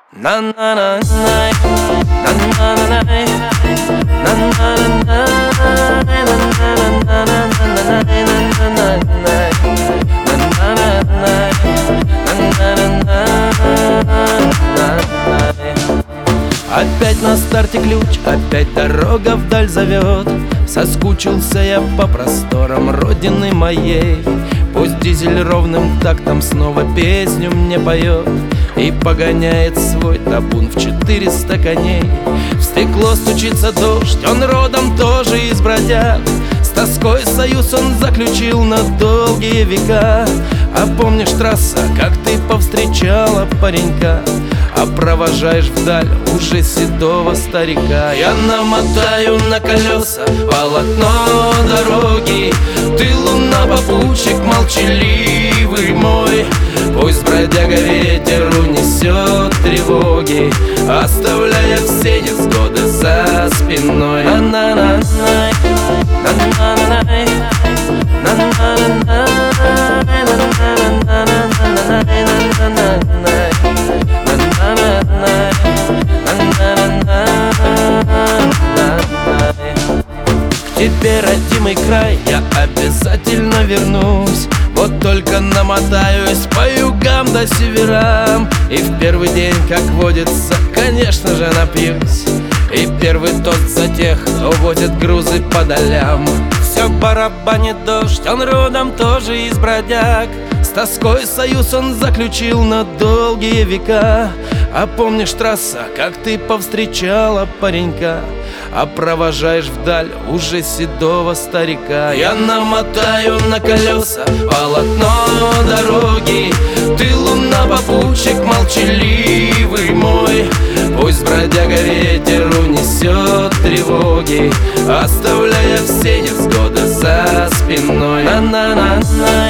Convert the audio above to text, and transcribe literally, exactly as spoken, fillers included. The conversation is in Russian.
Опять на старте ключ, опять дорога вдаль зовет. Соскучился я по просторам родины моей. Пусть дизель ровным тактом снова песню мне поет и погоняет свой табун в четыреста коней. В стекло стучится дождь, он родом тоже из бродяг. С тоской союз он заключил на долгие века. А помнишь, трасса, как ты повстречала паренька, а провожаешь вдаль уже седого старика? Я намотаю на колеса полотно дороги, ты луна, попутчик молчаливый мой. Пусть бродяга ветер унесет тревоги, оставляя все невзгоды за спиной. На-на-на-най, на-на-на-най, на-на-на-най, к тебе, родимый край, я обязательно вернусь. Вот только намотаюсь по югам до северам, и в первый день, как водится, конечно же напьюсь. И первый тост за тех, кто водит грузы по долям. Все барабанит дождь, он родом тоже из бродяг. С тоской союз он заключил на долгие века. А помнишь, трасса, как ты повстречала паренька, а провожаешь вдаль уже седого старика? Я намотаю на колеса полотно дороги, ты луна, попутчик молчаливый мой. Пусть бродяга ветер унесет тревоги, оставляя все невзгоды за спиной. На-на-на-на.